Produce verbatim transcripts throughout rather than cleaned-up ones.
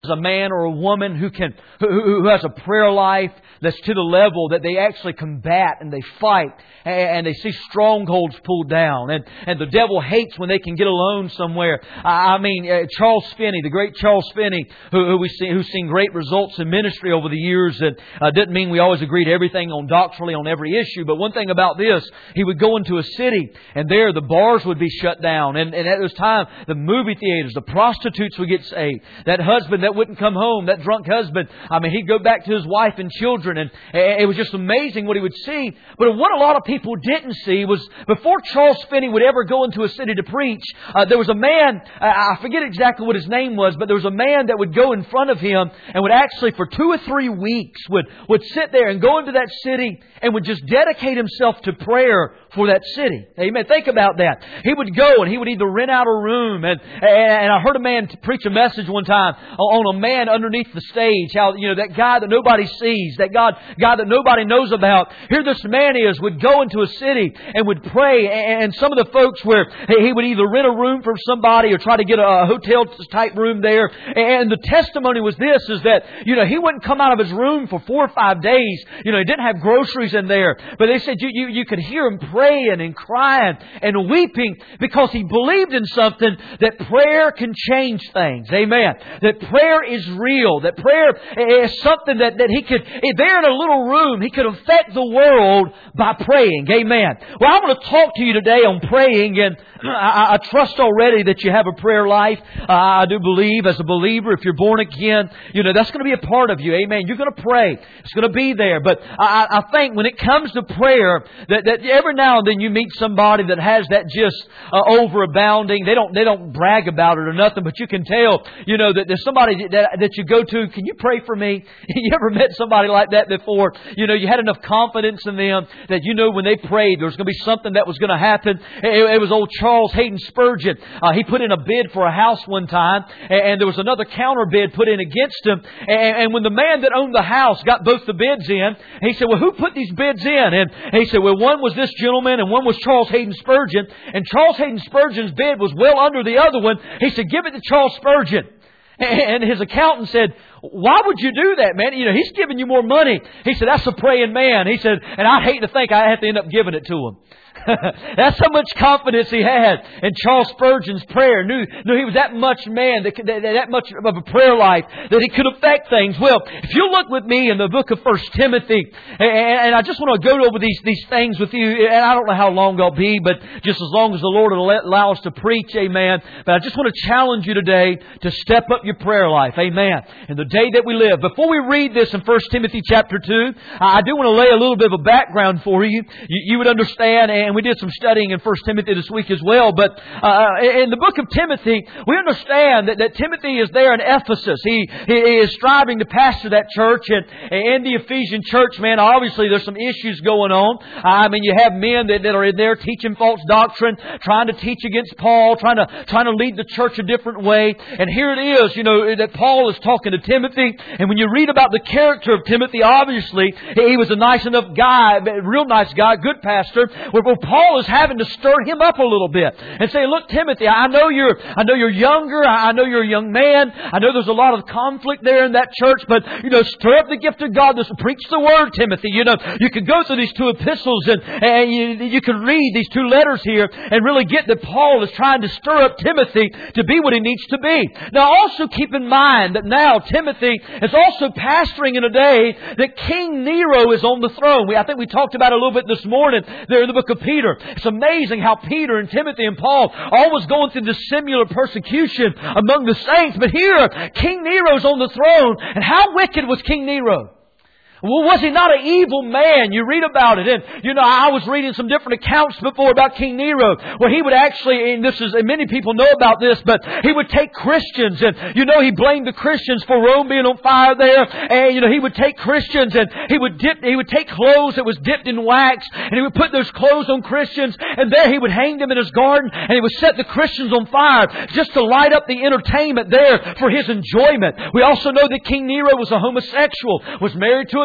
a man or a woman who can who, who has a prayer life that's to the level that they actually combat and they fight and they see strongholds pulled down, and and the devil hates when they can get alone somewhere. I mean, uh, Charles Finney, the great Charles Finney, who, who we see, who's seen great results in ministry over the years, and uh, doesn't mean we always agree to everything on doctrinally on every issue. But one thing about this, he would go into a city, and there the bars would be shut down, and, and at this time the movie theaters, the prostitutes would get saved. That husband that wouldn't come home, that drunk husband, I mean, he'd go back to his wife and children, and it was just amazing what he would see. But what a lot of people didn't see was before Charles Finney would ever go into a city to preach, uh, there was a man, uh, I forget exactly what his name was, but there was a man that would go in front of him and would actually for two or three weeks would, would sit there and go into that city and would just dedicate himself to prayer for that city. Amen. Think about that. He would go and he would either rent out a room, and and I heard a man preach a message one time on a man underneath the stage. How, you know, that guy that nobody sees, that God, guy that nobody knows about. Here this man is, would go into a city and would pray, and some of the folks where he would either rent a room from somebody or try to get a hotel type room there. And the testimony was this, is that, you know, he wouldn't come out of his room for four or five days. You know, he didn't have groceries in there. But they said you, you, you could hear him praying and crying and weeping because he believed in something, that prayer can change things. Amen. That prayer is real. That prayer is something that, that he could, if they're in a little room, he could affect the world by praying. Amen. Well, I want to talk to you today on praying, and I, I trust already that you have a prayer life. Uh, I do believe as a believer, if you're born again, you know, that's going to be a part of you. Amen. You're going to pray. It's going to be there. But I, I think when it comes to prayer, that, that every now and then you meet somebody that has that just uh, overabounding. They don't they don't brag about it or nothing, but you can tell, you know, that there's somebody that, that you go to. Can you pray for me? You ever met somebody like that before? You know, you had enough confidence in them that you know when they prayed there was going to be something that was going to happen. It, it was old Charles Hayden Spurgeon. Uh, he put in a bid for a house one time, and, and there was another counter bid put in against him. And, and when the man that owned the house got both the bids in, he said, "Well, who put these bids in?" And he said, "Well, one was this gentleman and one was Charles Hayden Spurgeon." And Charles Hayden Spurgeon's bid was well under the other one. He said, "Give it to Charles Spurgeon." And his accountant said, "Why would you do that, man? You know, he's giving you more money." He said, "That's a praying man." He said, "And I hate to think I have to end up giving it to him." That's how much confidence he had in Charles Spurgeon's prayer. Knew, knew he was that much man, that, that, that much of a prayer life, that he could affect things. Well, if you look with me in the book of First Timothy, and, and I just want to go over these, these things with you, and I don't know how long I'll be, but just as long as the Lord will allow us to preach, amen. But I just want to challenge you today to step up your prayer life, amen, in the day that we live. Before we read this in First Timothy chapter two, I do want to lay a little bit of a background for you. You, you would understand, and we did some studying in First Timothy this week as well. But uh, in the book of Timothy, we understand that, that Timothy is there in Ephesus. He, he is striving to pastor that church. And in the Ephesian church, man, obviously there's some issues going on. I mean, you have men that, that are in there teaching false doctrine, trying to teach against Paul, trying to trying to lead the church a different way. And here it is, you know, that Paul is talking to Timothy. And when you read about the character of Timothy, obviously he was a nice enough guy, a real nice guy, good pastor. Where Paul is having to stir him up a little bit and say, "Look, Timothy, I know you're, I know you're younger. I know you're a young man. I know there's a lot of conflict there in that church, but you know, stir up the gift of God. Just preach the word, Timothy. You know, you can go through these two epistles and, and you, you can read these two letters here and really get that Paul is trying to stir up Timothy to be what he needs to be." Now, also keep in mind that now Timothy is also pastoring in a day that King Nero is on the throne. We, I think we talked about it a little bit this morning there in the book of Peter. It's amazing how Peter and Timothy and Paul always going through this similar persecution among the saints. But here, King Nero's on the throne. And how wicked was King Nero? Well, was he not an evil man? You read about it. And, you know, I was reading some different accounts before about King Nero, where he would actually, and this is, and many people know about this, but he would take Christians and, you know, he blamed the Christians for Rome being on fire there. And, you know, he would take Christians and he would dip, he would take clothes that was dipped in wax and he would put those clothes on Christians, and there he would hang them in his garden and he would set the Christians on fire just to light up the entertainment there for his enjoyment. We also know that King Nero was a homosexual, was married to a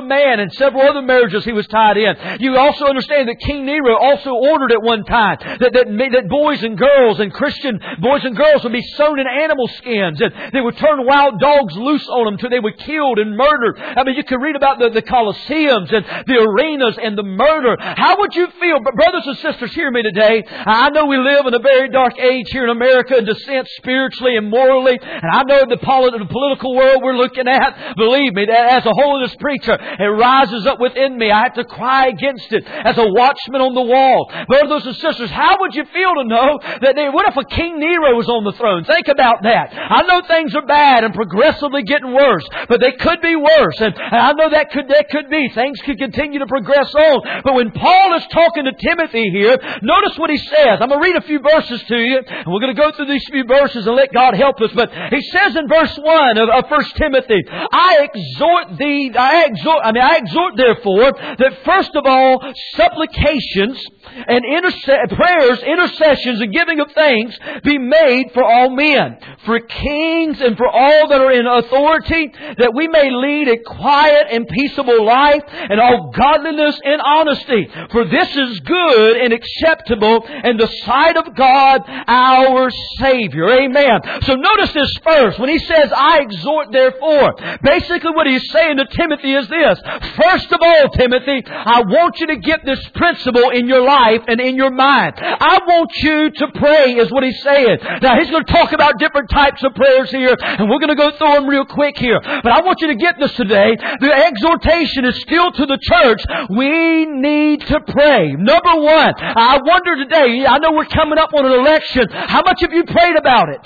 man and several other marriages he was tied in. You also understand that King Nero also ordered at one time that, that, that boys and girls and Christian boys and girls would be sewn in animal skins, and they would turn wild dogs loose on them till they were killed and murdered. I mean, you can read about the, the Colosseums and the arenas and the murder. How would you feel? But brothers and sisters, hear me today. I know we live in a very dark age here in America in descent spiritually and morally, and I know the, polit- the political world we're looking at. Believe me, as a holiness preacher, it rises up within me. I have to cry against it as a watchman on the wall. Brothers and sisters, how would you feel to know that they, what if a King Nero was on the throne? Think about that. I know things are bad and progressively getting worse, but they could be worse. And, and I know that could, that could be. Things could continue to progress on. But when Paul is talking to Timothy here, notice what he says. I'm going to read a few verses to you, and we're going to go through these few verses and let God help us. But he says in verse one of, of First Timothy, I exhort thee, I exhort, I mean, I exhort therefore that first of all, supplications and interse- prayers, intercessions, and giving of thanks be made for all men, for kings and for all that are in authority, that we may lead a quiet and peaceable life in all godliness and honesty. For this is good and acceptable in the sight of God our Savior. Amen. So notice this first. When he says, I exhort therefore, basically what he's saying to Timothy is this. First of all, Timothy, I want you to get this principle in your life and in your mind. I want you to pray, is what he's saying. Now, he's going to talk about different types of prayers here, and we're going to go through them real quick here. But I want you to get this today. The exhortation is still to the church. We need to pray. Number one, I wonder today, I know we're coming up on an election. How much have you prayed about it?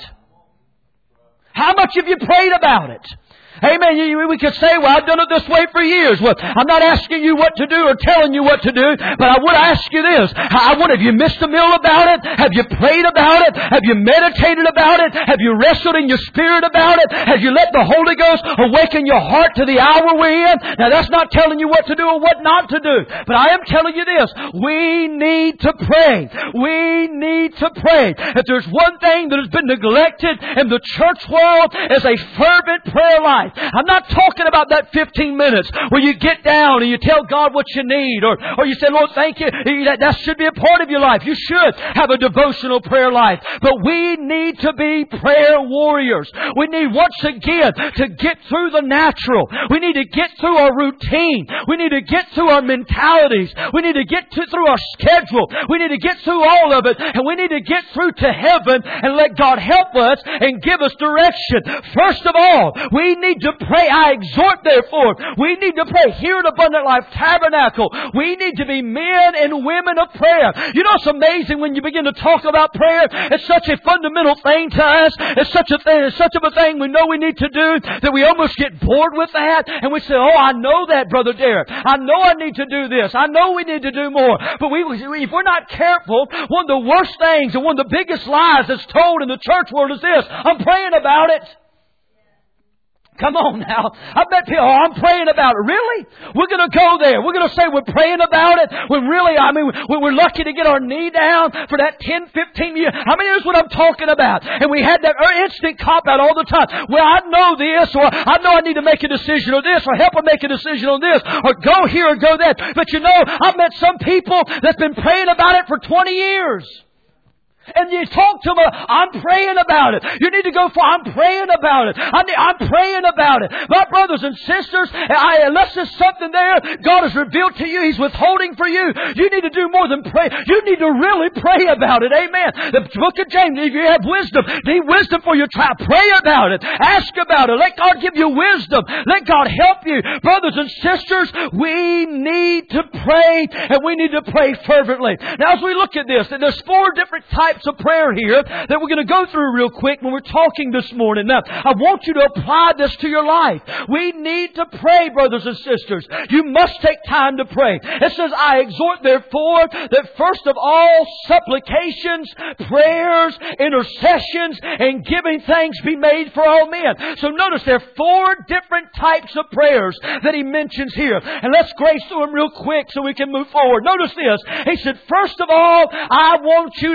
How much have you prayed about it? Amen. We could say, well, I've done it this way for years. Well, I'm not asking you what to do or telling you what to do, but I would ask you this. I wonder, have you missed a meal about it? Have you prayed about it? Have you meditated about it? Have you wrestled in your spirit about it? Have you let the Holy Ghost awaken your heart to the hour we're in? Now, that's not telling you what to do or what not to do, but I am telling you this. We need to pray. We need to pray. If there's one thing that has been neglected in the church world, is a fervent prayer life. I'm not talking about that fifteen minutes where you get down and you tell God what you need, or, or you say, Lord, thank you. That, that should be a part of your life. You should have a devotional prayer life. But we need to be prayer warriors. We need, once again, to get through the natural. We need to get through our routine. We need to get through our mentalities. We need to get to, through our schedule. We need to get through all of it. And we need to get through to heaven and let God help us and give us direction. First of all, we need to pray. I exhort therefore. We need to pray here at Abundant Life Tabernacle. We need to be men and women of prayer. You know, it's amazing when you begin to talk about prayer. It's such a fundamental thing to us. It's such a thing. It's such of a thing we know we need to do that we almost get bored with that, and we say, "Oh, I know that, Brother Derek. I know I need to do this. I know we need to do more." But we, if we're not careful, one of the worst things and one of the biggest lies that's told in the church world is this: "I'm praying about it." Come on now. I bet people, oh, I'm praying about it. Really? We're going to go there. We're going to say we're praying about it when really, I mean, we're lucky to get our knee down for that ten, fifteen years. How many knows what I'm talking about? And we had that instant cop-out all the time. Well, I know this, or I know I need to make a decision on this, or help them make a decision on this, or go here or go that. But you know, I've met some people that's been praying about it for twenty years. And you talk to them, I'm praying about it. You need to go for, I'm praying about it. I need, I'm praying about it. My brothers and sisters, I, unless there's something there God has revealed to you, He's withholding for you, you need to do more than pray. You need to really pray about it. Amen. The book of James, if you have wisdom, need wisdom for your trial, pray about it. Ask about it. Let God give you wisdom. Let God help you. Brothers and sisters, we need to pray, and we need to pray fervently. Now, as we look at this, and there's four different types of prayer here that we're going to go through real quick when we're talking this morning. Now, I want you to apply this to your life. We need to pray, brothers and sisters. You must take time to pray. It says, I exhort therefore that first of all supplications, prayers, intercessions, and giving thanks be made for all men. So notice there are four different types of prayers that he mentions here. And let's grace through them real quick so we can move forward. Notice this. He said, first of all, I want you to make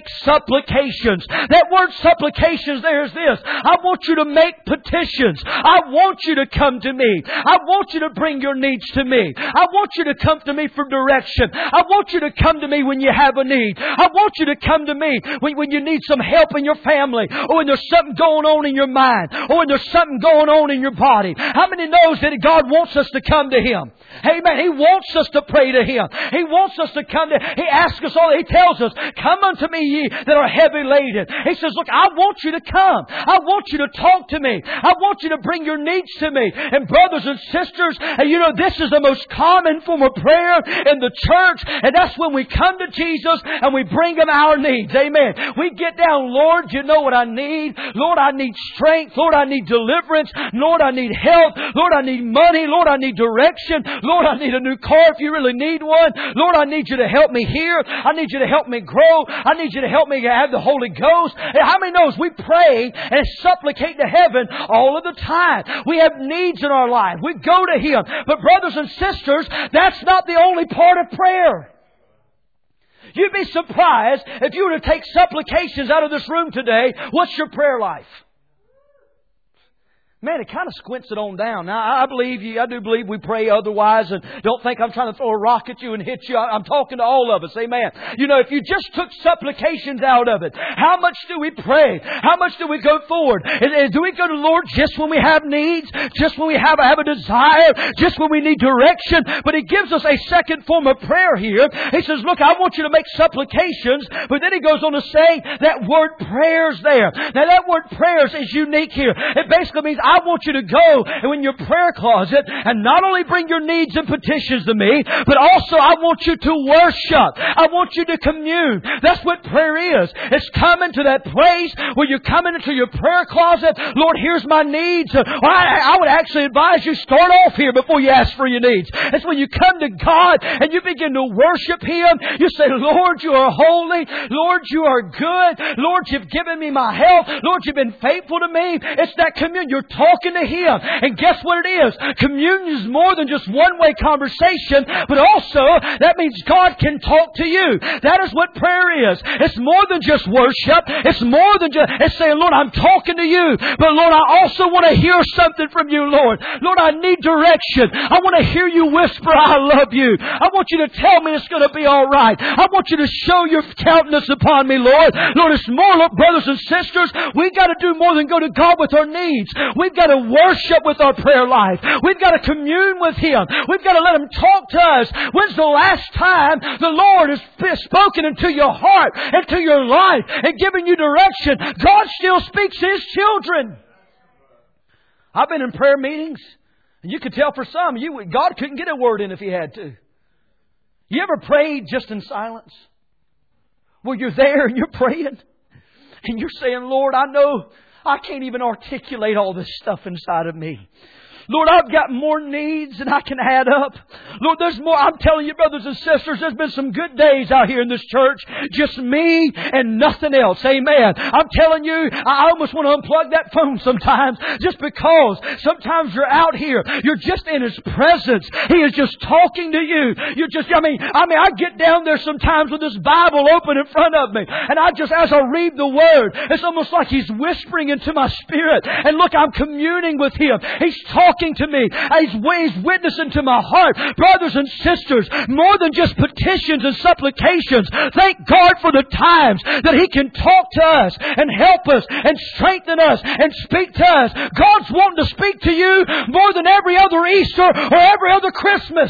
supplications. That word supplications there is this. I want you to make petitions. I want you to come to me. I want you to bring your needs to me. I want you to come to me for direction. I want you to come to me when you have a need. I want you to come to me when, when you need some help in your family, or when there's something going on in your mind, or when there's something going on in your body. How many knows that God wants us to come to Him? Amen. He wants us to pray to Him. He wants us to come to Him. He asks us all. He tells us, come unto me ye that are heavy laden. He says, look, I want you to come. I want you to talk to me. I want you to bring your needs to me. And brothers and sisters, and you know, this is the most common form of prayer in the church. And that's when we come to Jesus and we bring Him our needs. Amen. We get down, Lord, you know what I need. Lord, I need strength. Lord, I need deliverance. Lord, I need help. Lord, I need money. Lord, I need direction. Lord, I need a new car if you really need one. Lord, I need you to help me here. I need you to help me grow. I need you to help me have the Holy Ghost. And how many knows we pray and supplicate to heaven all of the time? We have needs in our life. We go to Him. But brothers and sisters, that's not the only part of prayer. You'd be surprised if you were to take supplications out of this room today. What's your prayer life? Man, it kind of squints it on down. Now, I believe you. I do believe we pray otherwise. And don't think I'm trying to throw a rock at you and hit you. I'm talking to all of us. Amen. You know, if you just took supplications out of it, how much do we pray? How much do we go forward? And, and do we go to the Lord just when we have needs? Just when we have, have a desire? Just when we need direction? But He gives us a second form of prayer here. He says, look, I want you to make supplications. But then He goes on to say that word prayers there. Now, that word prayers is unique here. It basically means I want you to go in your prayer closet and not only bring your needs and petitions to me, but also I want you to worship. I want you to commune. That's what prayer is. It's coming to that place where you're coming into your prayer closet. Lord, here's my needs. I, I would actually advise you start off here before you ask for your needs. It's when you come to God and you begin to worship Him. You say, Lord, you are holy. Lord, you are good. Lord, you've given me my health. Lord, you've been faithful to me. It's that communion. You're talking to Him. And guess what it is? Communion is more than just one-way conversation, but also that means God can talk to you. That is what prayer is. It's more than just worship. It's more than just, it's saying, Lord, I'm talking to you, but Lord, I also want to hear something from you, Lord. Lord, I need direction. I want to hear you whisper, I love you. I want you to tell me it's going to be all right. I want you to show your countenance upon me, Lord. Lord, it's more, look, brothers and sisters, we got to do more than go to God with our needs. We've got to worship with our prayer life. We've got to commune with Him. We've got to let Him talk to us. When's the last time the Lord has spoken into your heart, into your life, and given you direction? God still speaks to His children. I've been in prayer meetings, and you could tell for some, you God couldn't get a word in if He had to. You ever prayed just in silence? Where you're there and you're praying, and you're saying, Lord, I know I can't even articulate all this stuff inside of me. Lord, I've got more needs than I can add up. Lord, there's more. I'm telling you, brothers and sisters, there's been some good days out here in this church. Just me and nothing else. Amen. I'm telling you, I almost want to unplug that phone sometimes just because sometimes you're out here. You're just in His presence. He is just talking to you. You're just, I mean, I mean, I get down there sometimes with this Bible open in front of me. And I just, as I read the Word, it's almost like He's whispering into my spirit. And look, I'm communing with Him. He's talking to me. He's, he's witnessing to my heart. Brothers and sisters, more than just petitions and supplications, thank God for the times that He can talk to us and help us and strengthen us and speak to us. God's wanting to speak to you more than every other Easter or every other Christmas.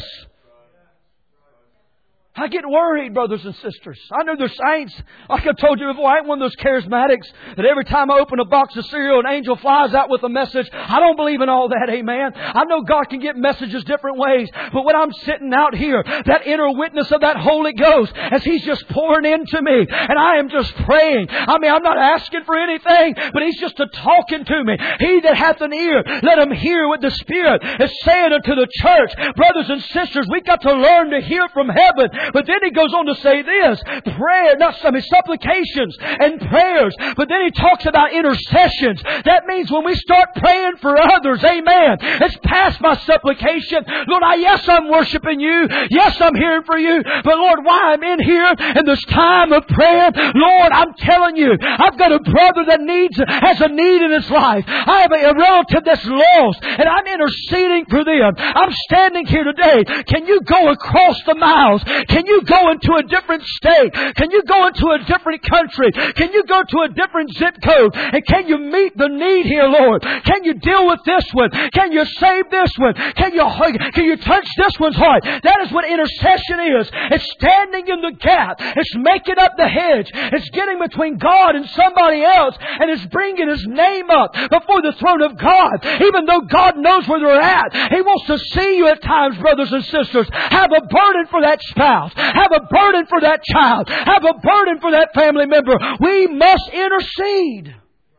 I get worried, brothers and sisters. I know there's saints, like I told you before, I ain't one of those charismatics that every time I open a box of cereal, an angel flies out with a message. I don't believe in all that, amen. I know God can get messages different ways. But when I'm sitting out here, that inner witness of that Holy Ghost, as He's just pouring into me, and I am just praying. I mean, I'm not asking for anything, but He's just a talking to me. He that hath an ear, let him hear what the Spirit is saying unto the church. Brothers and sisters, we've got to learn to hear from heaven But then he goes on to say this, prayer, not I mean, supplications and prayers. But then he talks about intercessions. That means when we start praying for others, amen, it's past my supplication. Lord, I, yes, I'm worshiping You. Yes, I'm hearing for You. But Lord, while I'm in here in this time of prayer, Lord, I'm telling You, I've got a brother that needs, has a need in his life. I have a, a relative that's lost, and I'm interceding for them. I'm standing here today. Can you go across the miles? Can you go into a different state? Can you go into a different country? Can you go to a different zip code? And can you meet the need here, Lord? Can you deal with this one? Can you save this one? Can you, can you touch this one's heart? That is what intercession is. It's standing in the gap. It's making up the hedge. It's getting between God and somebody else, and it's bringing His name up before the throne of God. Even though God knows where they're at, He wants to see you at times, brothers and sisters. Have a burden for that spouse. Have a burden for that child. Have a burden for that family member. We must intercede.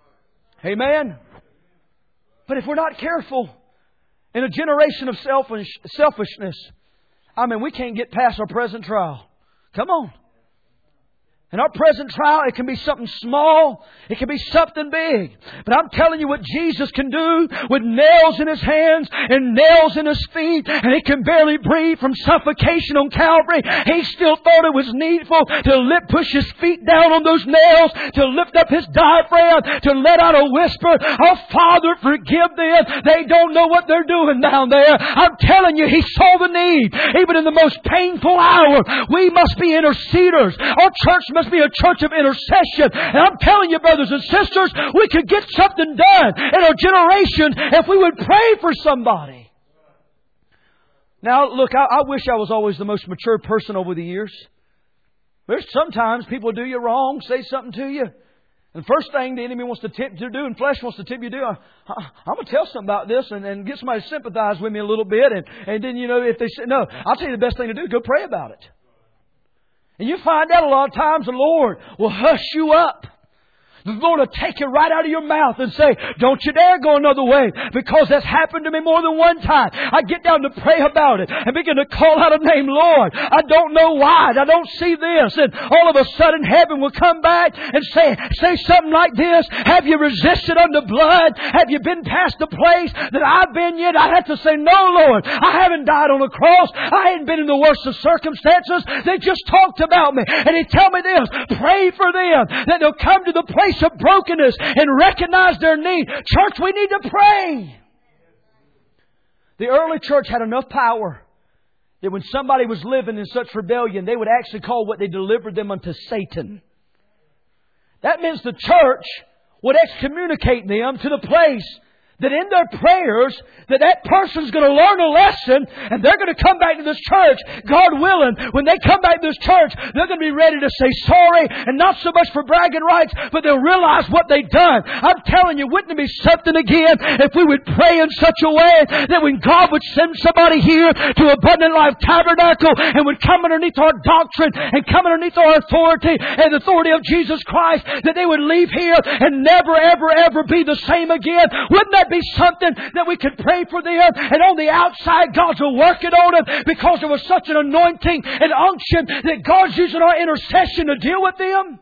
Amen. But if we're not careful, in a generation of selfish, selfishness, I mean, we can't get past our present trial. Come on. In our present trial, it can be something small. It can be something big. But I'm telling you what Jesus can do with nails in His hands and nails in His feet, and He can barely breathe from suffocation on Calvary. He still thought it was needful to lift, push His feet down on those nails, to lift up His diaphragm, to let out a whisper, "Oh, Father, forgive them. They don't know what they're doing down there." I'm telling you, He saw the need. Even in the most painful hour, we must be interceders. Our church must be a church of intercession. And I'm telling you, brothers and sisters, we could get something done in our generation if we would pray for somebody. Now, look, I, I wish I was always the most mature person over the years. There's sometimes people do you wrong, say something to you. And the first thing the enemy wants to tip you to do, and flesh wants to tip you to do, I, I, I'm going to tell something about this and, and get somebody to sympathize with me a little bit. And, and then, you know, if they say, no, I'll tell you the best thing to do, go pray about it. And you find out a lot of times the Lord will hush you up. The Lord will take it right out of your mouth and say, "Don't you dare go another way," because that's happened to me more than one time. I get down to pray about it and begin to call out a name. "Lord, I don't know why. I don't see this." And all of a sudden heaven will come back and say, say something like this: "Have you resisted unto blood? Have you been past the place that I've been yet?" I have to say, "No, Lord, I haven't died on a cross. I hadn't been in the worst of circumstances. They just talked about me." And He tell me this: pray for them, that they'll come to the place of brokenness and recognize their need. Church, we need to pray. The early church had enough power that when somebody was living in such rebellion, they would actually call what they delivered them unto Satan. That means the church would excommunicate them to the place that in their prayers, that that person's going to learn a lesson and they're going to come back to this church, God willing. When they come back to this church, they're going to be ready to say sorry, and not so much for bragging rights, but they'll realize what they've done. I'm telling you, wouldn't it be something again if we would pray in such a way that when God would send somebody here to Abundant Life Tabernacle and would come underneath our doctrine and come underneath our authority and the authority of Jesus Christ, that they would leave here and never, ever, ever be the same again? Wouldn't that be something that we could pray for them, and on the outside God's working on them because there was such an anointing and unction that God's using our intercession to deal with them?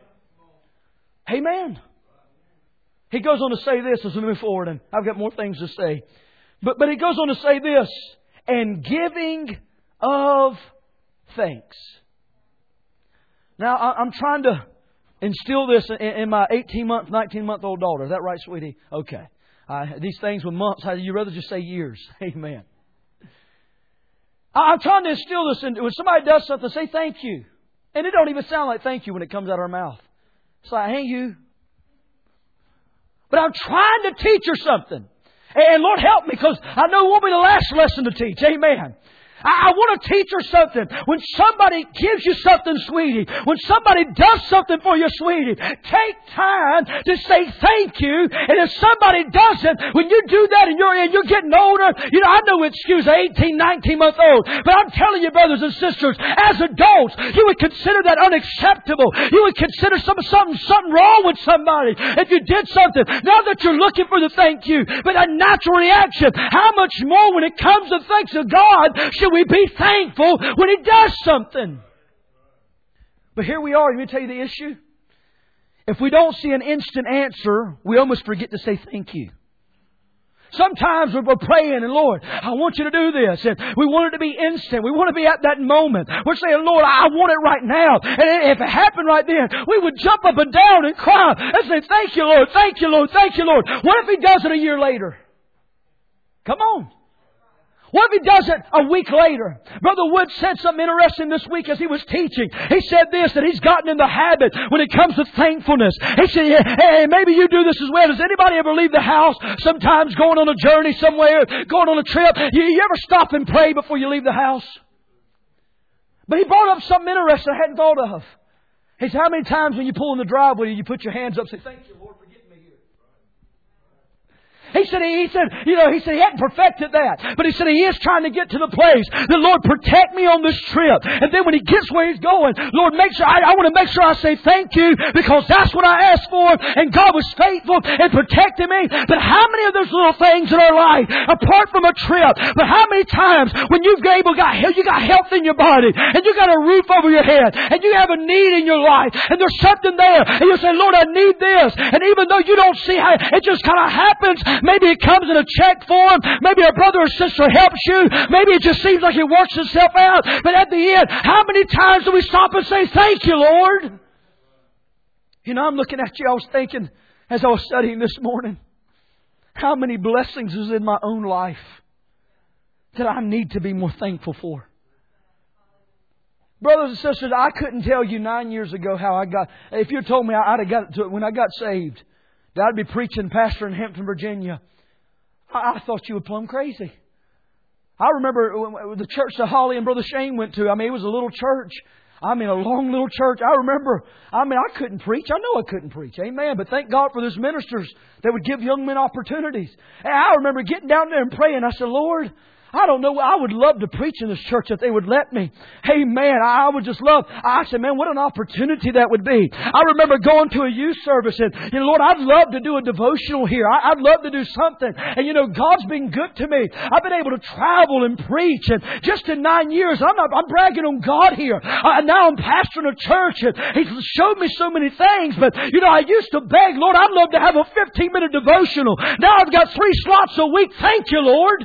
Amen. He goes on to say this as we move forward, and I've got more things to say. But, but he goes on to say this: and giving of thanks. Now, I, I'm trying to instill this in, in my eighteen-month, nineteen-month-old daughter. Is that right, sweetie? Okay. Uh, these things with months, you'd rather just say years. Amen. I'm trying to instill this in. When somebody does something, say thank you. And it don't even sound like thank you when it comes out of our mouth. It's like, hey, you. But I'm trying to teach her something. And Lord help me, because I know it won't be the last lesson to teach. Amen. I want to teach her something. When somebody gives you something, sweetie, when somebody does something for you, sweetie, take time to say thank you. And if somebody doesn't, when you do that and you're and you're getting older, you know, I know excuse eighteen, nineteen month old, but I'm telling you, brothers and sisters, as adults, you would consider that unacceptable. You would consider some, something, something wrong with somebody if you did something. Not that you're looking for the thank you, but a natural reaction. How much more when it comes to thanks of God should we be thankful when He does something? But here we are. Let me tell you the issue. If we don't see an instant answer, we almost forget to say thank you. Sometimes we're praying, and Lord, I want you to do this. And we want it to be instant. We want to be at that moment. We're saying, Lord, I want it right now. And if it happened right then, we would jump up and down and cry and say, thank you, Lord, thank you, Lord, thank you, Lord. What if He does it a year later? Come on. What if He does it a week later? Brother Wood said something interesting this week as he was teaching. He said this, that he's gotten in the habit when it comes to thankfulness. He said, hey, maybe you do this as well. Does anybody ever leave the house? Sometimes going on a journey somewhere, going on a trip. You, you ever stop and pray before you leave the house? But he brought up something interesting I hadn't thought of. He said, how many times when you pull in the driveway, you put your hands up and say, thank you, Lord, for getting me here? He said, he said, you know, he said he hadn't perfected that. But he said he is trying to get to the place that, Lord, protect me on this trip. And then when he gets where he's going, Lord, make sure, I, I want to make sure I say thank you because that's what I asked for. And God was faithful and protected me. But how many of those little things in our life, apart from a trip, but how many times when you've able got, you got health in your body and you got a roof over your head and you have a need in your life and there's something there and you say, Lord, I need this. And even though you don't see how it just kind of happens, maybe it comes in a check form. Maybe a brother or sister helps you. Maybe it just seems like it works itself out. But at the end, how many times do we stop and say, thank you, Lord? You know, I'm looking at you. I was thinking as I was studying this morning, how many blessings is in my own life that I need to be more thankful for. Brothers and sisters, I couldn't tell you nine years ago how I got, if you told me I'd have got to it when I got saved, that I'd be preaching pastor in Hampton, Virginia. I, I thought you were plumb crazy. I remember the church that Holly and Brother Shane went to. I mean, it was a little church. I mean, a long little church. I remember, I mean, I couldn't preach. I know I couldn't preach. Amen. But thank God for those ministers that would give young men opportunities. And I remember getting down there and praying. I said, Lord, I don't know. I would love to preach in this church if they would let me. Hey, man, I would just love. I said, man, what an opportunity that would be. I remember going to a youth service and, you know, Lord, I'd love to do a devotional here. I, I'd love to do something. And, you know, God's been good to me. I've been able to travel and preach. And just in nine years, I'm not, I'm bragging on God here. Uh, now I'm pastoring a church and He's showed me so many things. But, you know, I used to beg, Lord, I'd love to have a fifteen minute devotional. Now I've got three slots a week. Thank you, Lord.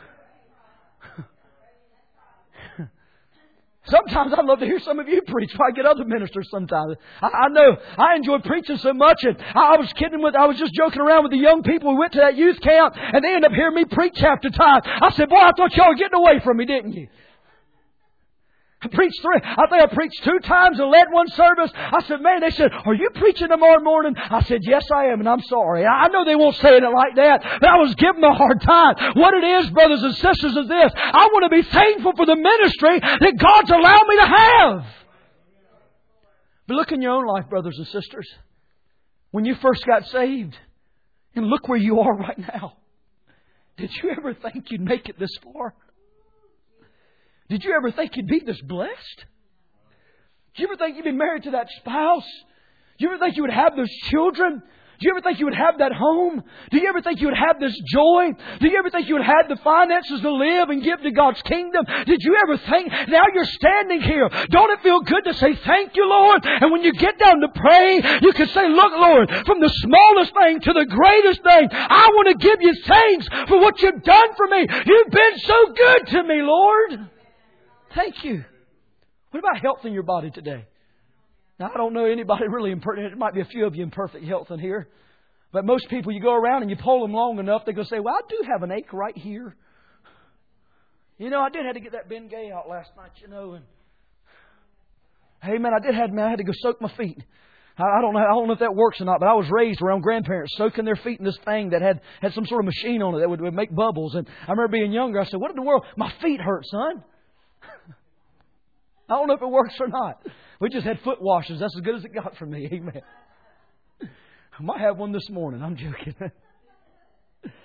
Sometimes I'd love to hear some of you preach if I get other ministers sometimes. I, I know I enjoy preaching so much, and I, I was kidding with, I was just joking around with the young people who went to that youth camp, and they ended up hearing me preach half the time. I said, boy, I thought y'all were getting away from me, didn't you? I preached three. I think I preached two times and led one service. I said, man, they said, are you preaching tomorrow morning? I said, yes, I am, and I'm sorry. I know they won't say it like that, but I was giving them a hard time. What it is, brothers and sisters, is this. I want to be thankful for the ministry that God's allowed me to have. But look in your own life, brothers and sisters. When you first got saved, and look where you are right now. Did you ever think you'd make it this far? Did you ever think you'd be this blessed? Did you ever think you'd be married to that spouse? Did you ever think you would have those children? Do you ever think you would have that home? Do you ever think you would have this joy? Do you ever think you would have the finances to live and give to God's kingdom? Did you ever think, now you're standing here, don't it feel good to say, thank you, Lord? And when you get down to pray, you can say, look, Lord, from the smallest thing to the greatest thing, I want to give you thanks for what you've done for me. You've been so good to me, Lord. Thank you. What about health in your body today? Now, I don't know anybody really imperfect. It might be a few of you in perfect health in here. But most people, you go around and you poll them long enough, they're going to say, well, I do have an ache right here. You know, I did have to get that Bengay out last night, you know. And hey, man, I did have, man, I had to go soak my feet. I, I don't know, I don't know if that works or not, but I was raised around grandparents soaking their feet in this thing that had, had some sort of machine on it that would, would make bubbles. And I remember being younger, I said, what in the world? My feet hurt, son. I don't know if it works or not. We just had foot washes. That's as good as it got for me. Amen. I might have one this morning. I'm joking.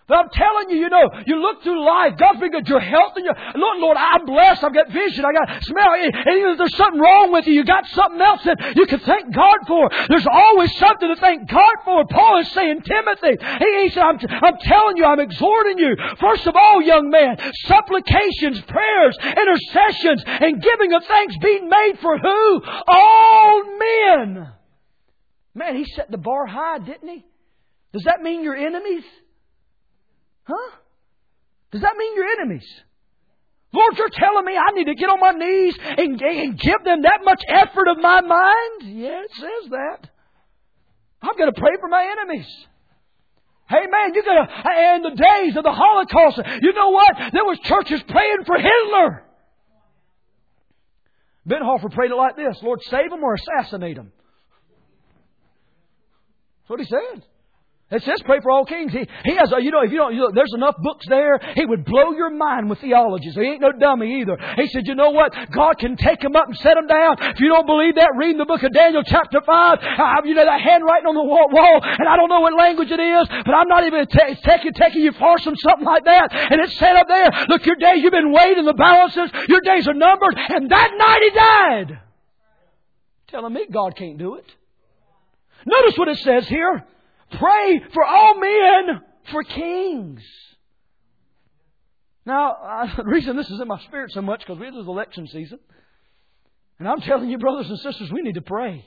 But I'm telling you, you know, you look through life, God's been good. Your health and your, Lord, Lord, I'm blessed. I've got vision. I got smell. And if there's something wrong with you, you got something else that you can thank God for. There's always something to thank God for. Paul is saying, Timothy, he, he said, I'm, I'm telling you, I'm exhorting you. First of all, young man, supplications, prayers, intercessions, and giving of thanks being made for who? All men. Man, he set the bar high, didn't he? Does that mean your enemies? Huh? Does that mean your enemies? Lord, you're telling me I need to get on my knees and, and give them that much effort of my mind? Yeah, it says that. I'm going to pray for my enemies. Hey man, you got to, in the days of the Holocaust, you know what? There was churches praying for Hitler. Bonhoeffer prayed it like this: Lord, save them or assassinate them. That's what he said. It says pray for all kings. He, he has, a, you know, if you don't, you know, there's enough books there. He would blow your mind with theology. So he ain't no dummy either. He said, you know what? God can take them up and set them down. If you don't believe that, read in the book of Daniel chapter five. Uh, you know, that handwriting on the wall, wall, and I don't know what language it is, but I'm not even ta- taking, taking you far from something like that. And it's set up there. Look, your days, you've been weighed in the balances. Your days are numbered. And that night he died. Telling me God can't do it. Notice what it says here. Pray for all men, for kings. Now, uh, the reason this is in my spirit so much, because this is election season. And I'm telling you, brothers and sisters, we need to pray.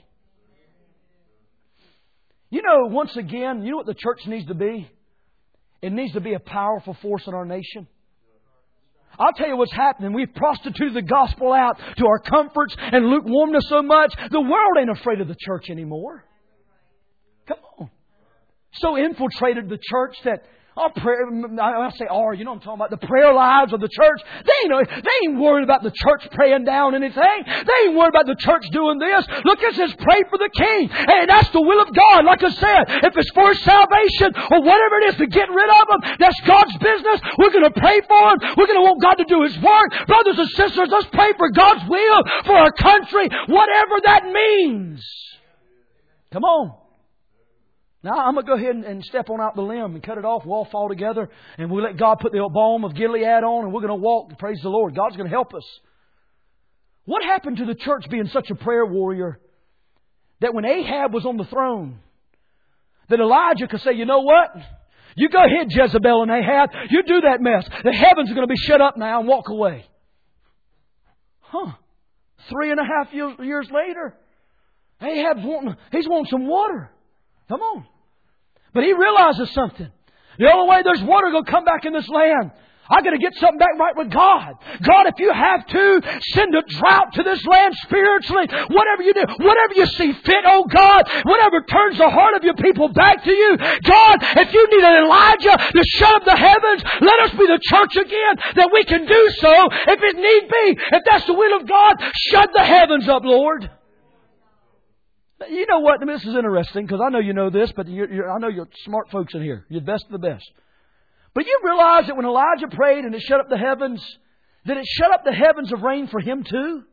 You know, once again, you know what the church needs to be? It needs to be a powerful force in our nation. I'll tell you what's happening. We've prostituted the gospel out to our comforts and lukewarmness so much. The world ain't afraid of the church anymore. Come on. So infiltrated the church that our prayer, I say our, you know what I'm talking about, the prayer lives of the church. They ain't, they ain't worried about the church praying down anything. They ain't worried about the church doing this. Look, it says pray for the king. And that's the will of God. Like I said, if it's for salvation or whatever it is to get rid of them, that's God's business. We're going to pray for them. We're going to want God to do His work. Brothers and sisters, let's pray for God's will for our country, whatever that means. Come on. Now, I'm going to go ahead and, and step on out the limb and cut it off. We'll all fall together and we'll let God put the balm of Gilead on and we're going to walk. Praise the Lord. God's going to help us. What happened to the church being such a prayer warrior that when Ahab was on the throne, that Elijah could say, you know what? You go ahead, Jezebel and Ahab. You do that mess. The heavens are going to be shut up now and walk away. Huh. Three and a half years, years later, Ahab's wanting, he's wanting some water. Come on. But he realizes something. The only way there's water going to come back in this land, I got to get something back right with God. God, if you have to, send a drought to this land spiritually. Whatever you do, whatever you see fit, oh God, whatever turns the heart of your people back to you. God, if you need an Elijah to shut up the heavens, let us be the church again that we can do so. If it need be, if that's the will of God, shut the heavens up, Lord. You know what? I mean, this is interesting because I know you know this, but you're, you're, I know you're smart folks in here. You're the best of the best. But you realize that when Elijah prayed and it shut up the heavens, that it shut up the heavens of rain for him too?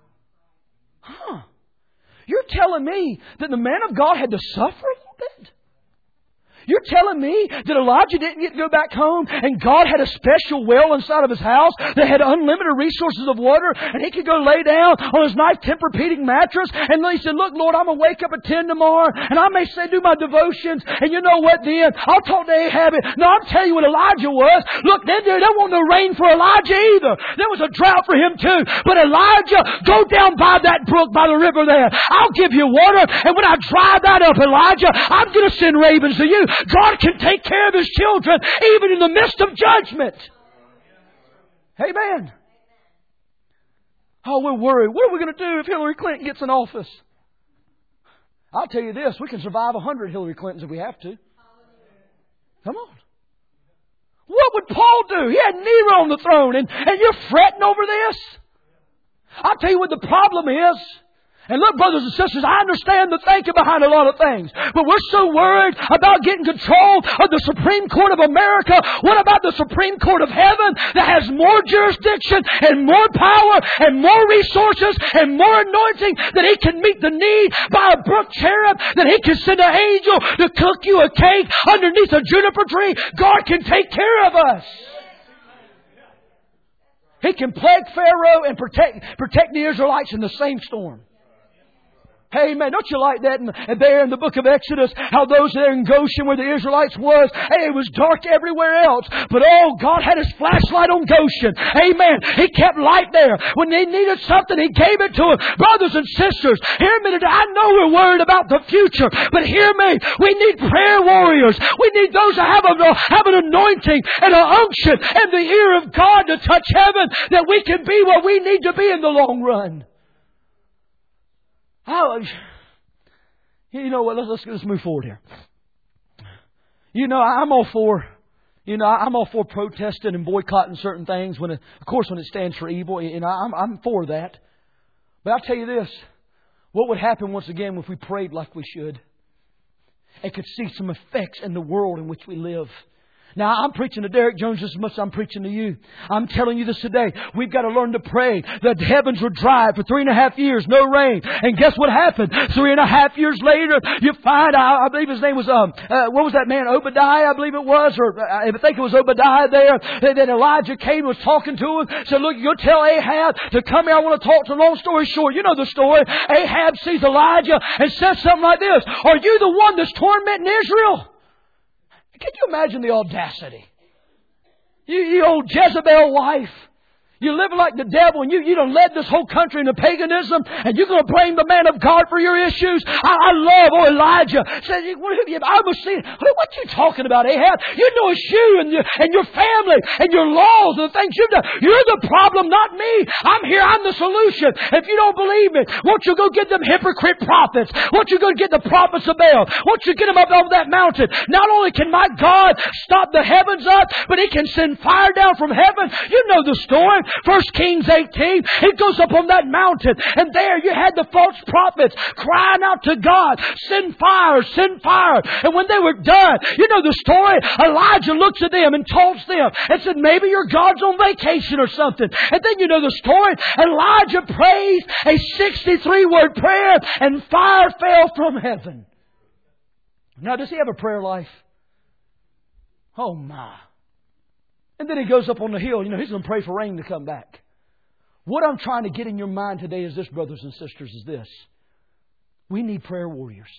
Huh. You're telling me that the man of God had to suffer a little bit? You're telling me that Elijah didn't get to go back home and God had a special well inside of his house that had unlimited resources of water and he could go lay down on his nice Tempur-Pedic mattress and then he said, look, Lord, I'm going to wake up at ten tomorrow and I may say do my devotions and you know what then? I'll talk to Ahab. No, I'm telling you what Elijah was. Look, there, there wasn't no rain for Elijah either. There was a drought for him too. But Elijah, go down by that brook, by the river there. I'll give you water and when I dry that up, Elijah, I'm going to send ravens to you. God can take care of His children even in the midst of judgment. Amen. Oh, we're worried. What are we going to do if Hillary Clinton gets in office? I'll tell you this. We can survive a hundred Hillary Clintons if we have to. Come on. What would Paul do? He had Nero on the throne and, and you're fretting over this? I'll tell you what the problem is. And look, brothers and sisters, I understand the thinking behind a lot of things. But we're so worried about getting control of the Supreme Court of America. What about the Supreme Court of Heaven that has more jurisdiction and more power and more resources and more anointing, that He can meet the need by a brook cherub, that He can send an angel to cook you a cake underneath a juniper tree? God can take care of us. He can plague Pharaoh and protect, protect the Israelites in the same storm. Hey, man, don't you like that? And there in the book of Exodus, how those there in Goshen where the Israelites was, hey, it was dark everywhere else. But oh, God had His flashlight on Goshen. Amen. He kept light there. When they needed something, He gave it to them. Brothers and sisters, hear me today. I know we're worried about the future, but hear me. We need prayer warriors. We need those that have, a, have an anointing and an unction and the ear of God to touch heaven, that we can be what we need to be in the long run. Oh, you know what? Let's, let's let's move forward here. You know, I'm all for, you know, I'm all for protesting and boycotting certain things when, it, of course, when it stands for evil. You know, I'm I'm for that. But I'll tell you this: what would happen once again if we prayed like we should, and could see some effects in the world in which we live? Now, I'm preaching to Derek Jones just as much as I'm preaching to you. I'm telling you this today. We've got to learn to pray. The heavens were dry for three and a half years, no rain. And guess what happened? Three and a half years later, you find, I, I believe his name was, um, uh, what was that man? Obadiah, I believe it was. Or I think it was Obadiah there. Then Elijah came and was talking to him. Said, look, you'll tell Ahab to come here. I want to talk to him. Long story short, you know the story. Ahab sees Elijah and says something like this: are you the one that's tormenting Israel? Can you imagine the audacity? You, you old Jezebel wife. You're living like the devil, and you, you done led this whole country into paganism, and you're going to blame the man of God for your issues? I, I love, oh, Elijah said, I was seeing, what you talking about, Ahab? You know it's you and your, and your family and your laws and the things you've done. You're the problem, not me. I'm here. I'm the solution. If you don't believe me, won't you go get them hypocrite prophets? Won't you go get the prophets of Baal? Won't you get them up over that mountain? Not only can my God stop the heavens up, but He can send fire down from heaven. You know the story. First Kings eighteen, He goes up on that mountain, and there you had the false prophets crying out to God, send fire, send fire. And when they were done, you know the story, Elijah looks at them and taunts them and said, maybe your God's on vacation or something. And then you know the story, Elijah prays a sixty-three word prayer, and fire fell from heaven. Now, does he have a prayer life? Oh my. And then he goes up on the hill. You know, he's going to pray for rain to come back. What I'm trying to get in your mind today is this, brothers and sisters, is this. We need prayer warriors.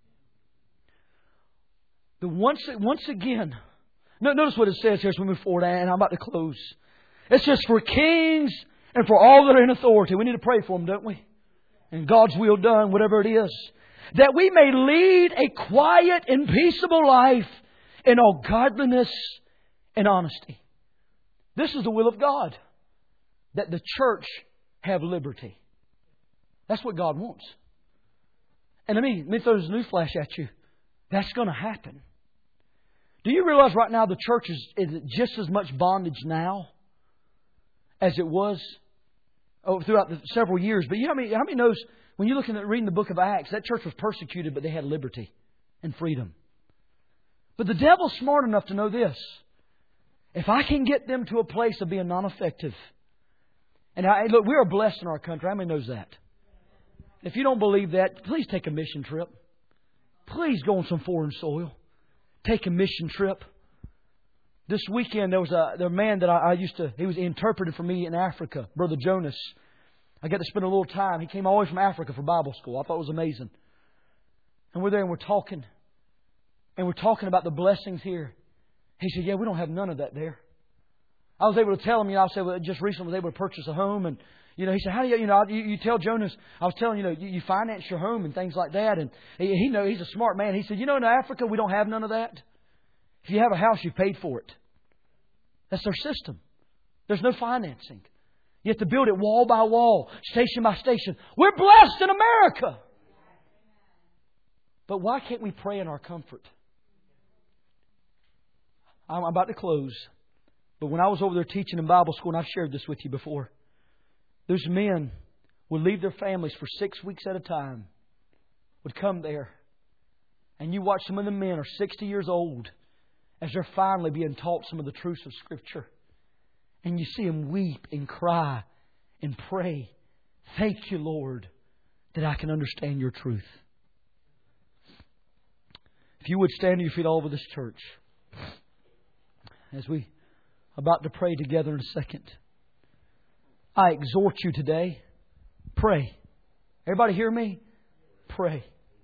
The once, once again, notice what it says here as we move forward, and I'm about to close. It says, for kings and for all that are in authority. We need to pray for them, don't we? And God's will done, whatever it is. That we may lead a quiet and peaceable life in all godliness and honesty. This is the will of God, that the church have liberty. That's what God wants. And let me, let me throw this new flash at you. That's going to happen. Do you realize right now the church is, is just as much bondage now as it was oh, throughout the several years? But you know how many, how many knows when you're looking at reading the book of Acts, that church was persecuted, but they had liberty and freedom. But the devil's smart enough to know this. If I can get them to a place of being non-effective. And I, look, we are blessed in our country. How many knows that? If you don't believe that, please take a mission trip. Please go on some foreign soil. Take a mission trip. This weekend there was a, there was a man that I, I used to, he was interpreted for me in Africa, Brother Jonas. I got to spend a little time. He came all the way from Africa for Bible school. I thought it was amazing. And we're there and we're talking. And we're talking about the blessings here. He said, yeah, we don't have none of that there. I was able to tell him, you know, I said, well, just recently was able to purchase a home. And, you know, he said, how do you, you know, you, you tell Jonas, I was telling, you know, you, you finance your home and things like that. And he, he know he's a smart man. He said, you know, in Africa, we don't have none of that. If you have a house, you paid for it. That's their system. There's no financing. You have to build it wall by wall, station by station. We're blessed in America. But why can't we pray in our comfort? I'm about to close. But when I was over there teaching in Bible school, and I've shared this with you before, there's men would leave their families for six weeks at a time, would come there, and you watch some of the men are sixty years old as they're finally being taught some of the truths of Scripture. And you see them weep and cry and pray, "Thank you, Lord, that I can understand Your truth." If you would stand to your feet all over this church, as we are about to pray together in a second, I exhort you today, pray. Everybody hear me? Pray.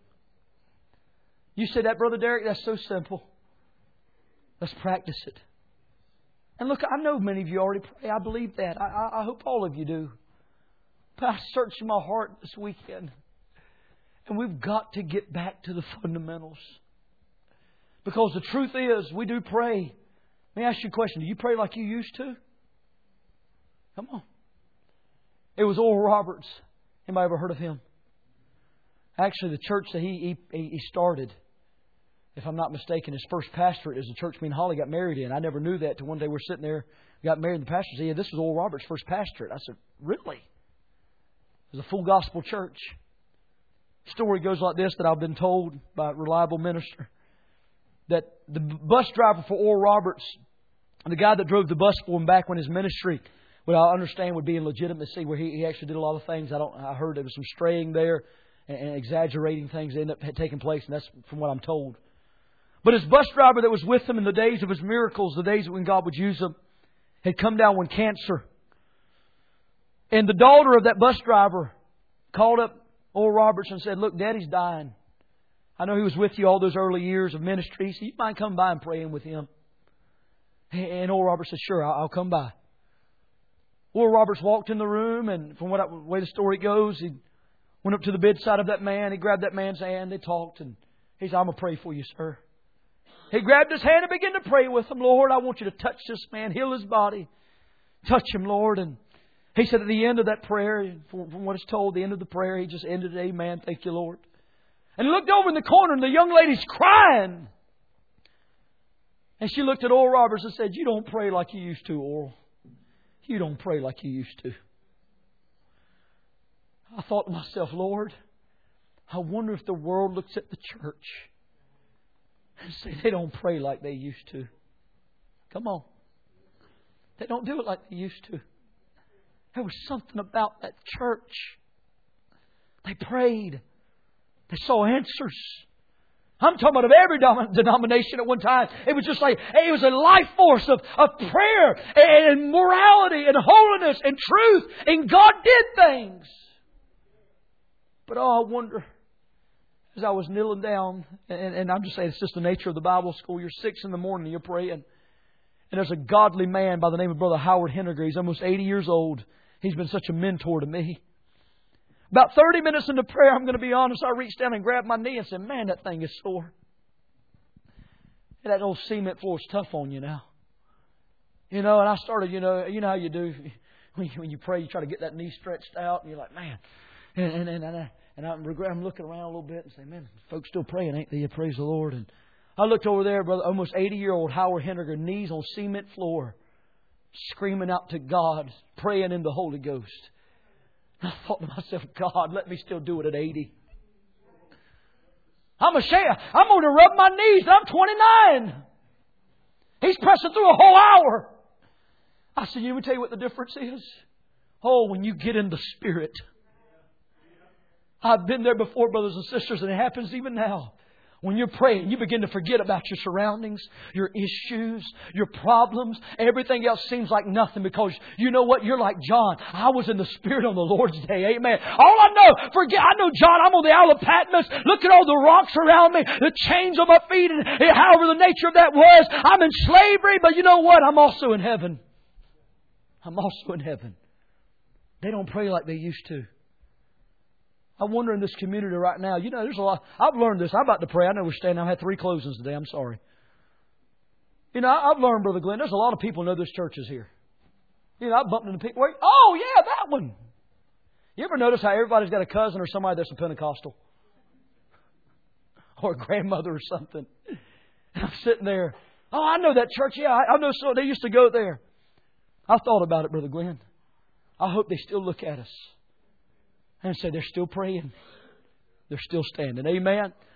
You said that, Brother Derek? That's so simple. Let's practice it. And look, I know many of you already pray. I believe that. I, I, I hope all of you do. But I searched my heart this weekend. And we've got to get back to the fundamentals. Because the truth is, we do pray. Let me ask you a question. Do you pray like you used to? Come on. It was Oral Roberts. Anybody ever heard of him? Actually, the church that he, he, he started, if I'm not mistaken, his first pastorate is the church me and Holly got married in. I never knew that till one day we're sitting there, got married, and the pastor said, "Yeah, this was Oral Roberts' first pastorate." I said, "Really?" It was a full gospel church. The story goes like this that I've been told by a reliable minister. That the bus driver for Oral Roberts, the guy that drove the bus for him back when his ministry, what I understand would be in legitimacy, where he, he actually did a lot of things. I don't. I heard there was some straying there and, and exaggerating things that ended up taking place, and that's from what I'm told. But his bus driver that was with him in the days of his miracles, the days when God would use him, had come down with cancer. And the daughter of that bus driver called up Oral Roberts and said, "Look, Daddy's dying. I know he was with you all those early years of ministry, so you might come by and praying with him." And Oral Roberts said, "Sure, I'll come by." Oral Roberts walked in the room, and from what I, the way the story goes, he went up to the bedside of that man. He grabbed that man's hand. They talked, and he said, "I'm going to pray for you, sir." He grabbed his hand and began to pray with him. "Lord, I want you to touch this man, heal his body. Touch him, Lord." And he said at the end of that prayer, from what is told, the end of the prayer, he just ended it, "Amen, thank you, Lord." And he looked over in the corner, and the young lady's crying. And she looked at Oral Roberts and said, "You don't pray like you used to, Oral. You don't pray like you used to." I thought to myself, Lord, I wonder if the world looks at the church and say they don't pray like they used to. Come on. They don't do it like they used to. There was something about that church. They prayed. They saw answers. I'm talking about of every denomination at one time. It was just like, it was a life force of, of prayer and morality and holiness and truth. And God did things. But oh, I wonder, as I was kneeling down, and, and I'm just saying it's just the nature of the Bible school. You're six in the morning and you're praying. And there's a godly man by the name of Brother Howard Henniger. He's almost eighty years old. He's been such a mentor to me. About thirty minutes into prayer, I'm going to be honest, I reached down and grabbed my knee and said, "Man, that thing is sore. That old cement floor is tough on you now." You know, and I started, you know, you know how you do. When you, when you pray, you try to get that knee stretched out, and you're like, man. And, and, and, and, I, and I'm, I'm looking around a little bit and say, "Man, folks still praying, ain't they? Praise the Lord." And I looked over there, brother, almost eighty-year-old Howard Henniger, knees on cement floor, screaming out to God, praying in the Holy Ghost. I thought to myself, God, let me still do it at eighty. I'm ashamed. I'm going to rub my knees. I'm twenty-nine. He's pressing through a whole hour. I said, "You want me to tell you what the difference is? Oh, when you get in the Spirit." I've been there before, brothers and sisters, and it happens even now. When you're praying, you begin to forget about your surroundings, your issues, your problems. Everything else seems like nothing because you know what? You're like John. I was in the Spirit on the Lord's day. Amen. All I know, forget, I know John, I'm on the Isle of Patmos. Look at all the rocks around me, the chains on my feet, and however the nature of that was. I'm in slavery, but you know what? I'm also in heaven. I'm also in heaven. They don't pray like they used to. I wonder in this community right now, you know, there's a lot. I've learned this. I'm about to pray. I know we're standing. I've had three closings today. I'm sorry. You know, I've learned, Brother Glenn, there's a lot of people who know this church is here. You know, I've bumped into people. Oh, yeah, that one. You ever notice how everybody's got a cousin or somebody that's a Pentecostal? Or a grandmother or something. And I'm sitting there. Oh, I know that church. Yeah, I, I know so. They used to go there. I thought about it, Brother Glenn. I hope they still look at us and say they're still praying. They're still standing. Amen.